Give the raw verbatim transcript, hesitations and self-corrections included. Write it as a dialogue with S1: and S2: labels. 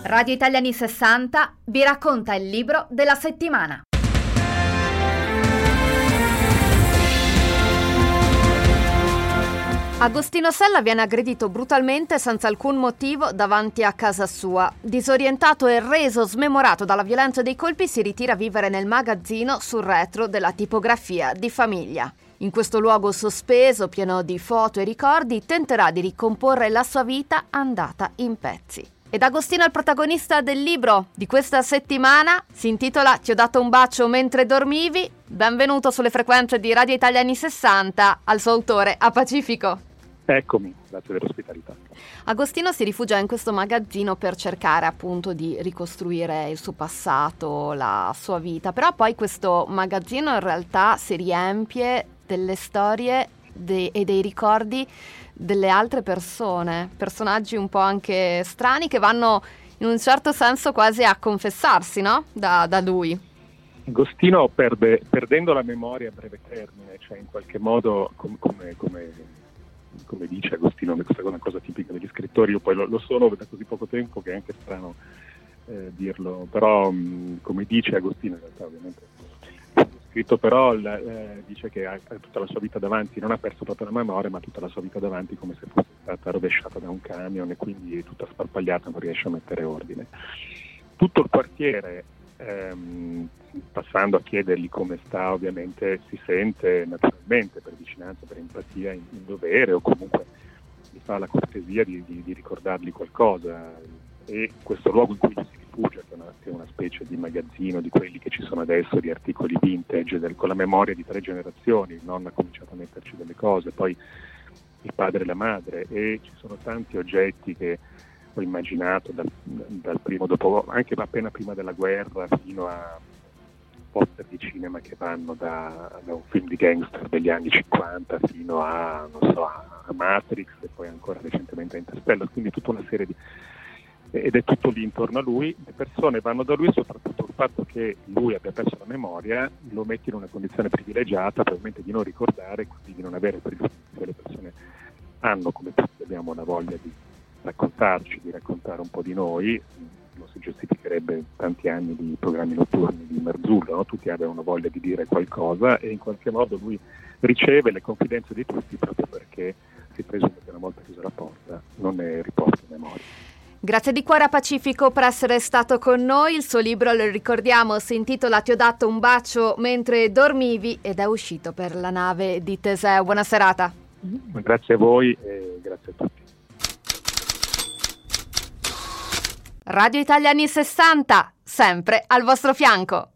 S1: Radio Italia anni sessanta vi racconta il libro della settimana. Agostino Sella viene aggredito brutalmente senza alcun motivo davanti a casa sua. Disorientato e reso smemorato dalla violenza dei colpi, si ritira a vivere nel magazzino sul retro della tipografia di famiglia. In questo luogo sospeso, pieno di foto e ricordi, tenterà di ricomporre la sua vita andata in pezzi. Ed Agostino è il protagonista del libro di questa settimana, si intitola Ti ho dato un bacio mentre dormivi. Benvenuto sulle frequenze di Radio Italia anni sessanta al suo autore, a Pacifico.
S2: Eccomi, grazie dell'ospitalità.
S1: Agostino si rifugia in questo magazzino per cercare appunto di ricostruire il suo passato, la sua vita, però poi questo magazzino in realtà si riempie delle storie de- e dei ricordi delle altre persone, personaggi un po' anche strani che vanno in un certo senso quasi a confessarsi, no? Da, da lui.
S2: Agostino perde, perdendo la memoria a breve termine, cioè in qualche modo com- come, come, come dice Agostino, questa è una cosa tipica degli scrittori, io poi lo, lo sono da così poco tempo che è anche strano eh, dirlo, però mh, come dice Agostino in realtà ovviamente scritto, però eh, dice che ha, ha tutta la sua vita davanti, non ha perso proprio la memoria, ma tutta la sua vita davanti come se fosse stata rovesciata da un camion e quindi è tutta sparpagliata, non riesce a mettere ordine. Tutto il quartiere, ehm, passando a chiedergli come sta, ovviamente si sente naturalmente per vicinanza, per empatia in, in dovere, o comunque gli fa la cortesia di, di, di ricordargli qualcosa, e questo luogo in cui si rifugia, che è, una, che è una specie di magazzino di quelli che ci sono adesso, di articoli vintage del, con la memoria di tre generazioni, il nonno ha cominciato a metterci delle cose, poi il padre e la madre, e ci sono tanti oggetti che ho immaginato dal, dal primo dopo, anche appena prima della guerra, fino a poster di cinema che vanno da, da un film di gangster degli anni cinquanta fino a, non so, a Matrix e poi ancora recentemente a Interstellar, quindi tutta una serie di... ed è tutto lì intorno a lui. Le persone vanno da lui, soprattutto il fatto che lui abbia perso la memoria lo mette in una condizione privilegiata, probabilmente di non ricordare, quindi di non avere quel che le persone hanno, come tutti abbiamo la voglia di raccontarci, di raccontare un po' di noi. Non si giustificherebbe tanti anni di programmi notturni di Marzullo, no? Tutti avevano voglia di dire qualcosa e in qualche modo lui riceve le confidenze di tutti proprio perché si presume che una volta chiusa la porta non ne riporta memoria.
S1: Grazie di cuore a Pacifico per essere stato con noi. Il suo libro, lo ricordiamo, si intitola Ti ho dato un bacio mentre dormivi ed è uscito per la nave di Teseo. Buona serata.
S2: Grazie a voi e grazie a tutti.
S1: Radio Italia anni sessanta, sempre al vostro fianco.